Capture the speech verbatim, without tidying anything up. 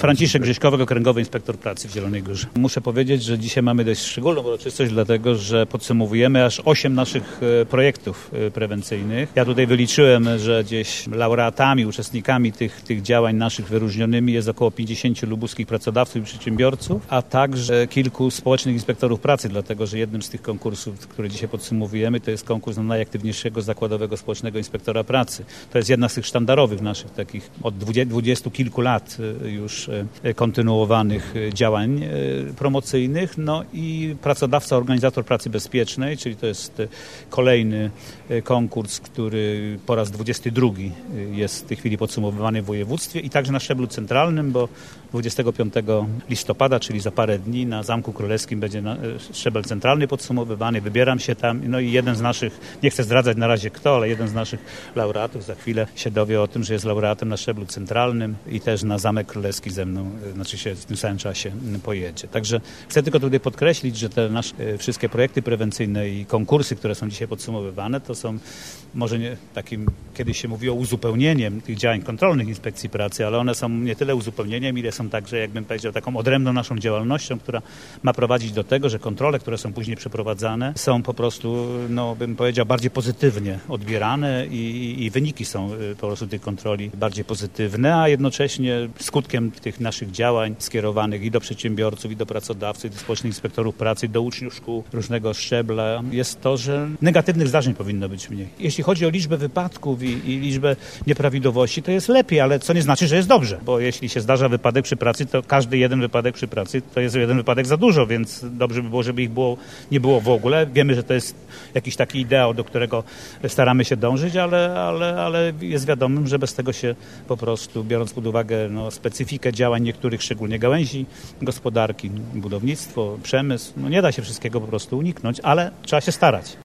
Franciszek Grześkowiak, okręgowy inspektor pracy w Zielonej Górze. Muszę powiedzieć, że dzisiaj mamy dość szczególną uroczystość, dlatego że podsumowujemy aż osiem naszych projektów prewencyjnych. Ja tutaj wyliczyłem, że gdzieś laureatami, uczestnikami tych, tych działań naszych wyróżnionymi jest około pięćdziesięciu lubuskich pracodawców i przedsiębiorców, a także kilku społecznych inspektorów pracy, dlatego że jednym z tych konkursów, które dzisiaj podsumowujemy, to jest konkurs na najaktywniejszego zakładowego społecznego inspektora pracy. To jest jedna z tych sztandarowych naszych takich od dwudziestu kilku lat już kontynuowanych działań promocyjnych. No i pracodawca, organizator pracy bezpiecznej, czyli to jest kolejny konkurs, który po raz dwudziesty drugi jest w tej chwili podsumowywany w województwie i także na szczeblu centralnym, bo dwudziestego piątego listopada, czyli za parę dni na Zamku Królewskim będzie szczebel centralny podsumowywany. Wybieram się tam, no i jeden z naszych, nie chcę zdradzać na razie kto, ale jeden z naszych laureatów za chwilę się dowie o tym, że jest laureatem na szczeblu centralnym i też na Zamek Królewski ze mną, znaczy się w tym samym czasie pojedzie. Także chcę tylko tutaj podkreślić, że te nasze wszystkie projekty prewencyjne i konkursy, które są dzisiaj podsumowywane, to są może nie takim, kiedyś się mówiło, uzupełnieniem tych działań kontrolnych Inspekcji Pracy, ale one są nie tyle uzupełnieniem, ile są także, jakbym powiedział, taką odrębną naszą działalnością, która ma prowadzić do tego, że kontrole, które są później przeprowadzane, są po prostu, no bym powiedział, bardziej pozytywnie odbierane i, i wyniki są po prostu tych kontroli bardziej pozytywne, a jednocześnie skutkiem tych naszych działań skierowanych i do przedsiębiorców, i do pracodawców, i do społecznych inspektorów pracy, i do uczniów szkół różnego szczebla jest to, że negatywnych zdarzeń powinno być mniej. Jeśli chodzi o liczbę wypadków i, i liczbę nieprawidłowości, to jest lepiej, ale co nie znaczy, że jest dobrze, bo jeśli się zdarza wypadek przy pracy, to każdy jeden wypadek przy pracy to jest jeden wypadek za dużo, więc dobrze by było, żeby ich było, nie było w ogóle. Wiemy, że to jest jakiś taki ideał, do którego staramy się dążyć, ale, ale, ale jest wiadomym, że bez tego się po prostu, biorąc pod uwagę no, specyfikę działań niektórych, szczególnie gałęzi gospodarki, budownictwo, przemysł, no nie da się wszystkiego po prostu uniknąć, ale trzeba się starać.